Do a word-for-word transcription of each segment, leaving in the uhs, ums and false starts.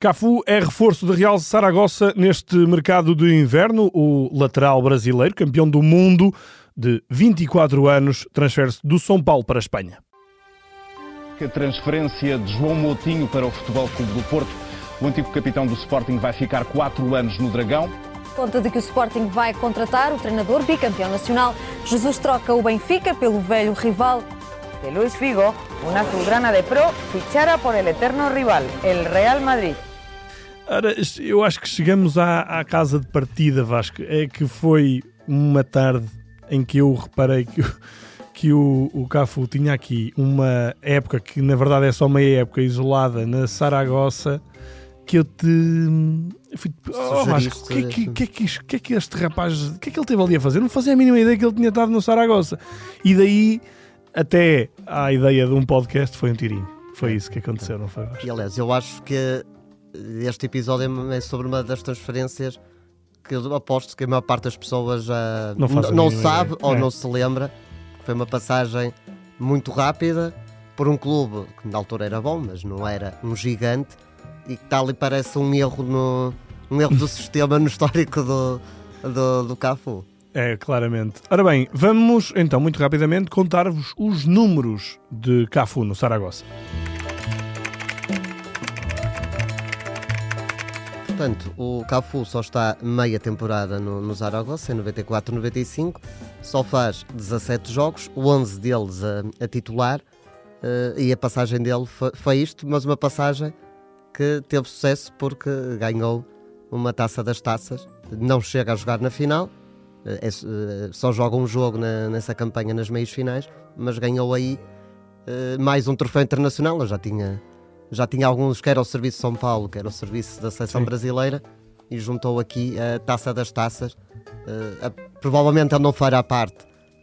Cafu é reforço de Real Saragossa neste mercado de inverno. O lateral brasileiro, campeão do mundo de vinte e quatro anos, transfere-se do São Paulo para a Espanha. A transferência de João Moutinho para o Futebol Clube do Porto. O antigo capitão do Sporting vai ficar quatro anos no Dragão. Conta de que o Sporting vai contratar o treinador bicampeão nacional. Jesus troca o Benfica pelo velho rival. De Luis Figo, uma azulgrana de pro, fichara por el eterno rival, el Real Madrid. Ora, eu acho que chegamos à, à casa de partida, Vasco. É que foi uma tarde em que eu reparei que, que o, o Cafu tinha aqui uma época que na verdade é só meia época isolada na Saragossa, que eu te... Eu fui, oh, Vasco, o que, é que, que, é que, que é que este rapaz, o que é que ele teve ali a fazer? Não fazia a mínima ideia que ele tinha estado no Saragossa. E daí até à ideia de um podcast foi um tirinho. Foi isso que aconteceu, não foi, Vasco? E aliás, eu acho que este episódio é sobre uma das transferências que eu aposto que a maior parte das pessoas já não, n- não sabe ideia. ou é. não se lembra. Foi uma passagem muito rápida por um clube que na altura era bom, mas não era um gigante, e que tal e parece um erro, no, um erro do sistema no histórico do, do, do Cafu. É, claramente. Ora bem, vamos então muito rapidamente contar-vos os números de Cafu no Saragossa. Portanto, o Cafu só está meia temporada no, no Saragossa, em noventa e quatro noventa e cinco, só faz dezassete jogos, onze deles a, a titular, uh, e a passagem dele foi, foi isto, mas uma passagem que teve sucesso porque ganhou uma taça das taças, não chega a jogar na final, uh, é, uh, só joga um jogo na, nessa campanha nas meias finais, mas ganhou aí uh, mais um troféu internacional. Eu já tinha... Já tinha alguns, que era o Serviço de São Paulo, que era o Serviço da Seleção Sim. Brasileira, e juntou aqui a Taça das Taças. Uh, a, provavelmente ele não fará parte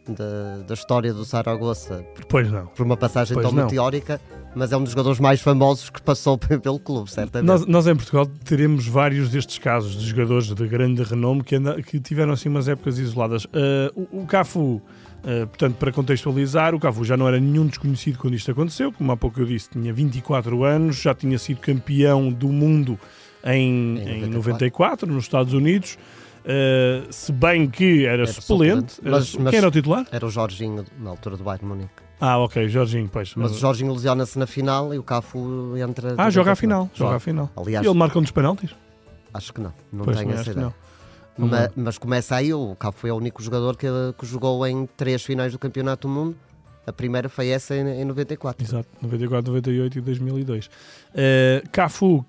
da, da história do Saragossa pois não. por uma passagem pois tão não. meteórica, mas é um dos jogadores mais famosos que passou pelo clube, certamente. Nós, nós em Portugal teremos vários destes casos de jogadores de grande renome que, anda, que tiveram assim umas épocas isoladas. Uh, o, o Cafu... Uh, portanto, para contextualizar, o Cafu já não era nenhum desconhecido quando isto aconteceu. Como há pouco eu disse, tinha vinte e quatro anos, já tinha sido campeão do mundo em, em, em noventa e quatro, nos Estados Unidos, uh, se bem que era, era suplente. suplente. Mas, era, mas quem era o titular? Era o Jorginho, na altura do Bayern Munique. Ah, ok, Jorginho, pois. Mas o Jorginho lesiona-se na final e o Cafu entra... Ah, joga a final, joga a final. Aliás, e ele marca um dos penaltis? Acho que não, não pois, tenho não essa ideia. Mas, mas começa aí, o Cafu é o único jogador que, que jogou em três finais do Campeonato do Mundo. A primeira foi essa em, em noventa e quatro. Exato, noventa e quatro, noventa e oito e dois mil e dois. Uh, Cafu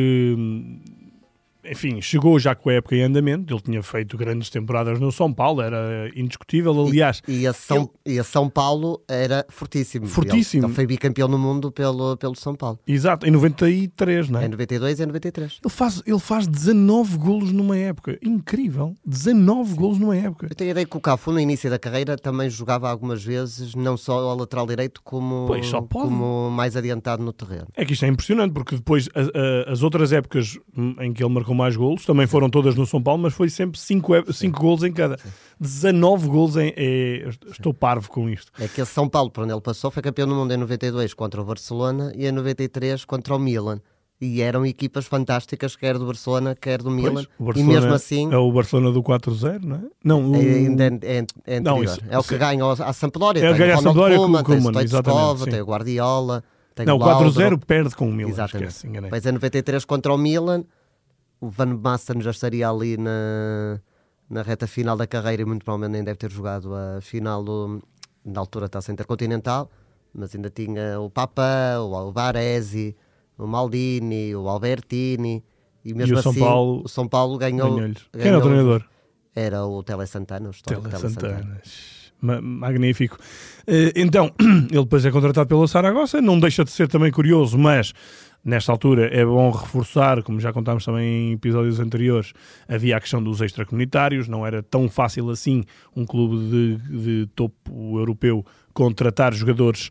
que, enfim, chegou já com a época em andamento. Ele tinha feito grandes temporadas no São Paulo, era indiscutível, aliás. E, e, a, São, ele... e a São Paulo era fortíssimo. Fortíssimo. Ele, ele foi bicampeão no mundo pelo, pelo São Paulo. Exato, em noventa e três, não é? Em noventa e dois e em noventa e três. Ele faz, ele faz dezanove golos numa época. Incrível. dezanove golos numa época. Eu tenho a ideia que o Cafu, no início da carreira, também jogava algumas vezes, não só ao lateral direito, como, pois, só pode. como mais adiantado no terreno. É que isto é impressionante, porque depois a, a, as outras épocas em que ele marcou mais golos, também foram todas no São Paulo, mas foi sempre cinco golos em cada. Sim. dezanove golos em... É, estou parvo com isto. É que esse São Paulo, por onde ele passou, foi campeão do mundo em noventa e dois contra o Barcelona e em noventa e três contra o Milan. E eram equipas fantásticas, quer do Barcelona, quer do Milan. Pois, e mesmo assim... É o Barcelona do quatro zero, não é? Não, o... é, é, é, é, não, isso, é o que ganha a Sampdoria. É tem o o Ronald Koeman, tem o Stoichkov, tem o Guardiola, tem não, o quatro zero perde com o Milan. Exatamente. Esquece, enganei. Pois é, noventa e três contra o Milan. O Van Basten já estaria ali na, na reta final da carreira e muito provavelmente nem deve ter jogado a final do, na altura da Taça Intercontinental, mas ainda tinha o Papá, o Baresi, o Maldini, o Albertini, e mesmo e o assim São Paulo, o São Paulo ganhou, ganhou... Quem era o treinador? Era o Tele Santana, o histórico Tele Tele Santana. Santana. Magnífico. Então, ele depois é contratado pelo Saragossa, não deixa de ser também curioso, mas nesta altura é bom reforçar, como já contámos também em episódios anteriores, havia a questão dos extracomunitários, não era tão fácil assim um clube de, de topo europeu contratar jogadores,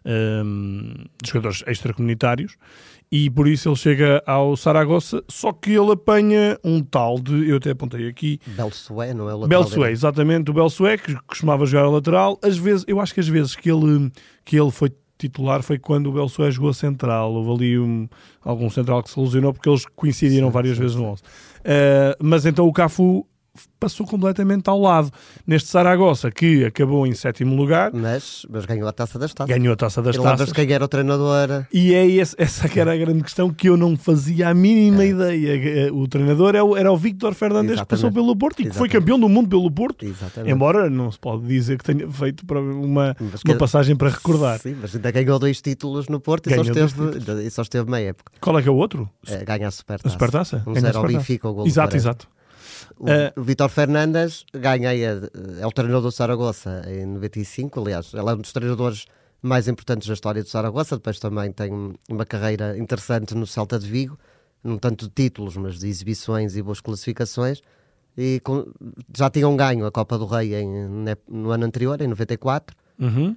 um, jogadores extracomunitários, e por isso ele chega ao Saragossa, só que ele apanha um tal de, eu até apontei aqui, Belsué, não é o lateral? Belsué, exatamente, o Belsué, que costumava jogar a lateral. Às vezes, eu acho que às vezes que ele, que ele foi titular foi quando o Belsué jogou a central. Houve ali um, algum central que se ilusionou porque eles coincidiram sim, várias sim, vezes sim. no onze. Uh, mas então o Cafu passou completamente ao lado. Neste Saragossa, que acabou em sétimo lugar. Mas, mas ganhou a Taça das Taças. Ganhou a Taça das e Taças. Quem era o treinador? E é esse, essa que era a grande questão que eu não fazia a mínima é. ideia. O treinador era o, era o Víctor Fernandes, que passou pelo Porto e que foi campeão do mundo pelo Porto. Exatamente. Embora não se pode dizer que tenha feito uma, uma passagem para recordar. Sim, mas ainda ganhou dois títulos no Porto e só, esteve, e só esteve meia época. Qual é que é o outro? É, ganha a Supertaça. A Supertaça? Um zero ao Benfica, o gol Exato, exato. O, uh, o Vítor Fernandes ganha, é, é o treinador do Saragossa em noventa e cinco, aliás, ele é um dos treinadores mais importantes da história do Saragossa, depois também tem uma carreira interessante no Celta de Vigo, não tanto de títulos, mas de exibições e boas classificações, e com, já tinham ganho a Copa do Rei em, no ano anterior, em noventa e quatro, uhum.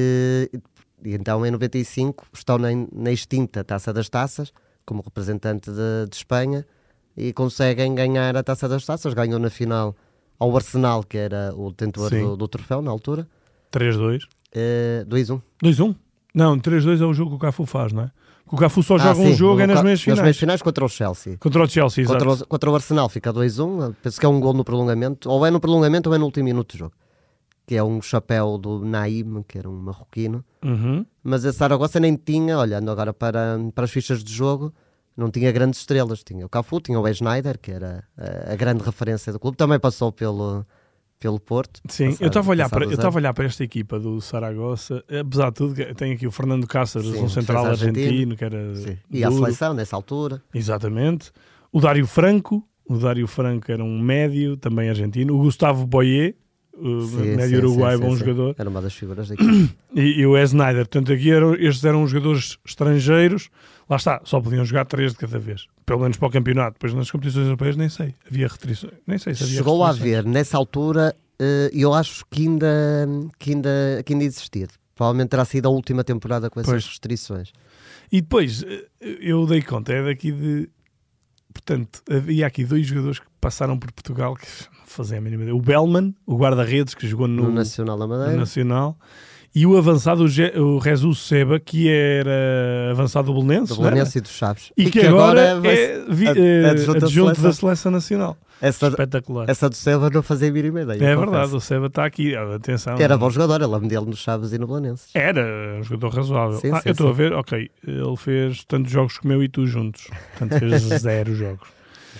e, e então em noventa e cinco estão na, na extinta Taça das Taças, como representante de, de Espanha, e conseguem ganhar a Taça das Taças. Ganham na final ao Arsenal, que era o detentor do, do troféu na altura. três a dois. Uh, dois a um. dois a um? Não, três a dois é o jogo que o Cafu faz, não é? Que o Cafu só ah, joga sim, um jogo é nas meias finais. Nas meias finais contra o Chelsea. Contra o Chelsea, exato. Contra o, contra o Arsenal fica dois a um. Penso que é um gol no prolongamento. Ou é no prolongamento ou é no último minuto do jogo. Que é um chapéu do Naim, que era um marroquino. Uhum. Mas a Saragossa nem tinha, olhando agora para, para as fichas de jogo, não tinha grandes estrelas. Tinha o Cafu, tinha o Schneider, que era a, a grande referência do clube. Também passou pelo, pelo Porto. Sim, passado, eu estava a olhar para, eu estava a olhar para esta equipa do Saragossa. Apesar de tudo, tem aqui o Fernando Cáceres, Sim, um central argentino, argentino, que era Sim. E a seleção nessa altura. Exatamente. O Dário Franco. O Dário Franco era um médio, também argentino. O Gustavo Boyer, o sim, médio sim, uruguai, sim, bom sim, jogador. Era uma das figuras daqui. E, e o Schneider. Portanto, aqui eram, estes eram jogadores estrangeiros. Lá está, só podiam jogar três de cada vez. Pelo menos para o campeonato. Depois nas competições europeias nem sei. Havia restrições. Nem sei se havia Chegou a haver, nessa altura, eu acho que ainda, que ainda, que ainda existia. Provavelmente terá sido a última temporada com essas pois. restrições. E depois, eu dei conta, é daqui de... Portanto, havia aqui dois jogadores que passaram por Portugal que não fazem a mínima ideia. O Bellman, o guarda-redes, que jogou no, no Nacional da Madeira. No Nacional. E o avançado, o, Ge- o Jesus Seba, que era avançado do Belenenses. Do Belenenses e dos Chaves. E, e que, que agora, agora é vi- a, a adjunto da Seleção Nacional. Essa, Espetacular. Essa do Seba não fazia a mínima ideia. É verdade, o Seba está aqui. Atenção. Era bom jogador, ele lembra dele nos Chaves e no Belenenses. Era um jogador razoável. Sim, ah, sim, eu estou sim. a ver, ok, ele fez tantos jogos como eu e tu juntos. Portanto, fez zero jogos.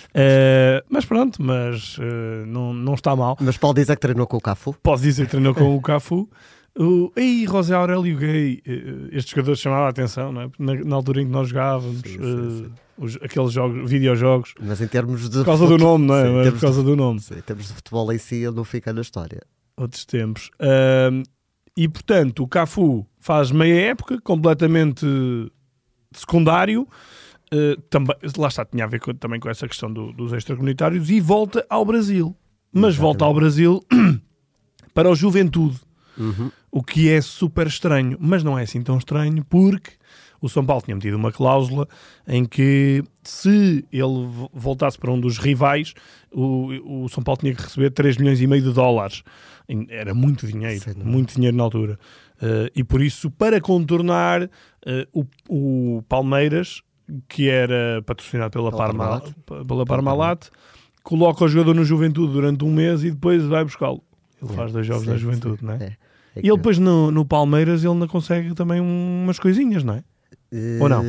Uh, mas pronto, mas uh, não, não está mal. Mas pode dizer que treinou com o Cafu? Pode dizer que treinou com o Cafu. O, ei, José Aurélio Gay, uh, este jogador chamava a atenção, não é? na, na altura em que nós jogávamos sim, sim, sim. Uh, os, aqueles jogos, videojogos. Mas em termos de por causa futebol, do nome, não é? Sim, mas por causa de, do nome. Sim, em termos de futebol em si, ele não fica na história. Outros tempos. Uh, e portanto, o Cafu faz meia época, completamente secundário. Uh, também, lá está, tinha a ver com, também com essa questão do, dos extracomunitários e volta ao Brasil. Mas Exatamente. volta ao Brasil para o Juventude. Uhum. O que é super estranho, mas não é assim tão estranho porque o São Paulo tinha metido uma cláusula em que se ele voltasse para um dos rivais, o, o São Paulo tinha que receber três milhões e meio de dólares. Era muito dinheiro, Sim, muito dinheiro na altura. Uh, e por isso, para contornar, uh, o, o Palmeiras, que era patrocinado pela, pela Parmalat, Parmalat, pela Parmalat, coloca o jogador no Juventude durante um mês e depois vai buscá-lo. Ele é, faz dois jogos sim, na Juventude, sim. não é? é, é e ele depois no, no Palmeiras ele não consegue também umas coisinhas, não é? Uh, Ou não?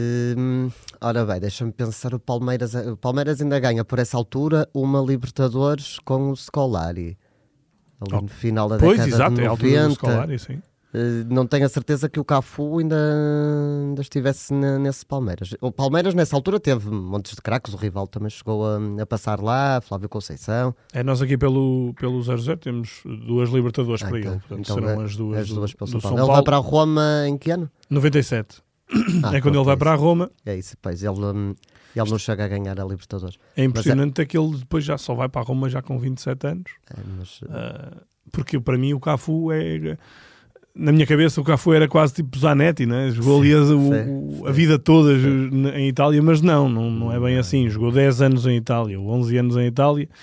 Ora bem, deixa-me pensar, o Palmeiras, o Palmeiras ainda ganha por essa altura uma Libertadores com o Scolari. Ali oh. no final da pois, década exato, de noventa. É a altura do Scolari, sim. Uh, não tenho a certeza que o Cafu ainda, ainda estivesse na, nesse Palmeiras. O Palmeiras nessa altura teve montes de craques, o rival também chegou a, a passar lá, Flávio Conceição. É, nós aqui pelo, pelo zero zero temos duas Libertadores ah, para então, ele, portanto então serão é, as duas, as duas do, pelo do São São Paulo. Paulo. Ele vai para a Roma em que ano? noventa e sete. Ah, é quando ele vai para a Roma. É isso, pois, ele, ele não chega a ganhar a Libertadores. É impressionante é... que ele depois já só vai para a Roma já com vinte e sete anos. É, mas... uh, porque para mim o Cafu é... Na minha cabeça o Cafu era quase tipo Zanetti, né? Jogou ali a, o, a vida toda em Itália, mas não, não, não é bem assim. Jogou dez anos em Itália, onze anos em Itália,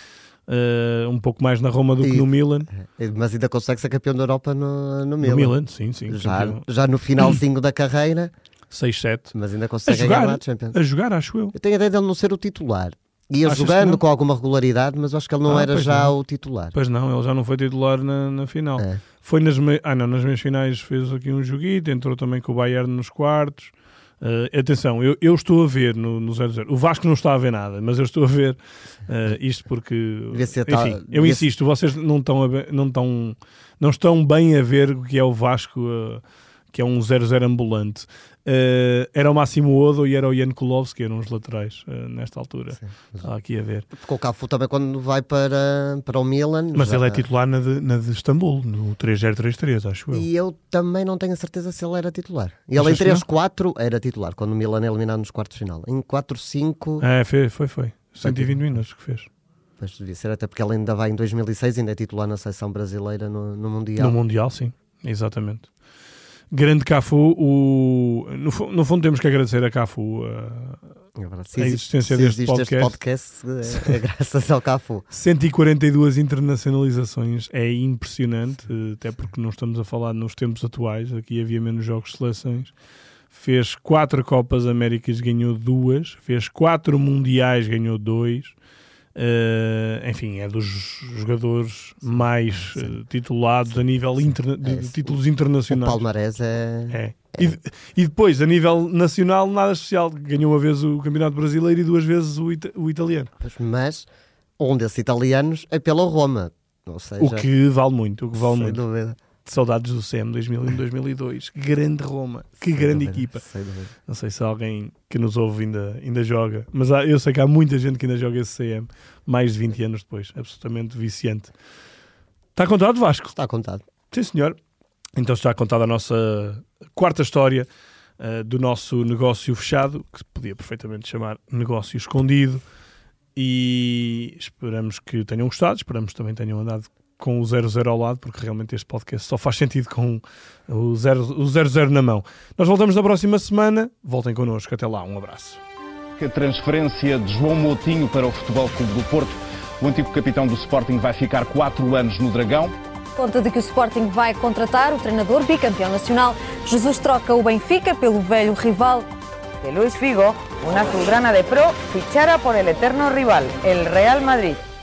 uh, um pouco mais na Roma do e, que no Milan. Mas ainda consegue ser campeão da Europa no, no Milan. No Milan, sim, sim. Já, já no finalzinho da carreira. seis sete. Mas ainda consegue a jogar, ganhar a Champions. A jogar, acho eu. Eu tenho a ideia dele não ser o titular. Ia Achas jogando com alguma regularidade, mas acho que ele não ah, era já não. o titular. Pois não, ele já não foi titular na, na final. É. Foi nas, me... ah, não, nas meias finais fez aqui um joguito, entrou também com o Bayern nos quartos. Uh, atenção, eu, eu estou a ver no, no zero zero. O Vasco não está a ver nada, mas eu estou a ver uh, isto porque... Enfim, tal, eu insisto, vocês não estão, a, não, estão, não estão bem a ver o que é o Vasco, uh, que é um zero zero ambulante. Uh, era o Máximo Odo e era o Jan Kulowski, eram os laterais uh, nesta altura. Sim, Estava aqui a ver. Porque o Cafu também quando vai para, para o Milan... Mas já... ele é titular na de, na de Istambul, no três zero três três, acho eu. E eu também não tenho a certeza se ele era titular. Ele Mas em três quatro era titular, quando o Milan é eliminado nos quartos de final. Em quatro cinco... É, foi, foi. foi. cento e vinte minutos que fez. Pois devia ser, até porque ele ainda vai em dois mil e seis, ainda é titular na seleção brasileira no, no Mundial. No Mundial, sim. Exatamente. Grande Cafu, o... no, no fundo temos que agradecer a Cafu a, é a existência se deste podcast. podcast é, é graças ao Cafu. cento e quarenta e duas internacionalizações, é impressionante, até porque não estamos a falar nos tempos atuais, aqui havia menos jogos de seleções. Fez quatro Copas Américas, ganhou duas, fez quatro Mundiais, ganhou dois. Uh, enfim, é dos jogadores mais uh, titulados a nível interna- de, de títulos internacionais. O palmarés é... é. é. E, e depois, a nível nacional, nada especial. Ganhou uma vez o Campeonato Brasileiro e duas vezes o, ita- o italiano. Mas um desses italianos é pela Roma. Ou seja, o que vale muito. O que vale sem muito. dúvida. Saudades do C M dois mil e um dois mil e dois. Grande Roma. Que sem grande dúvida, equipa. Não sei se alguém que nos ouve ainda, ainda joga. Mas há, eu sei que há muita gente que ainda joga esse C M. Mais de vinte anos depois. Absolutamente viciante. Está contado, Vasco? Está contado. Sim, senhor. Então está contada a nossa quarta história uh, do nosso negócio fechado, que se podia perfeitamente chamar negócio escondido. E esperamos que tenham gostado. Esperamos que também tenham andado com o zero zero ao lado, porque realmente este podcast só faz sentido com o zero zero na mão. Nós voltamos na próxima semana. Voltem connosco. Até lá. Um abraço. A transferência de João Moutinho para o Futebol Clube do Porto. O antigo capitão do Sporting vai ficar quatro anos no Dragão. Conta de que o Sporting vai contratar o treinador bicampeão nacional. Jesus troca o Benfica pelo velho rival. Que Luis Figo, una azulgrana de pro, fichara por el eterno rival, el Real Madrid.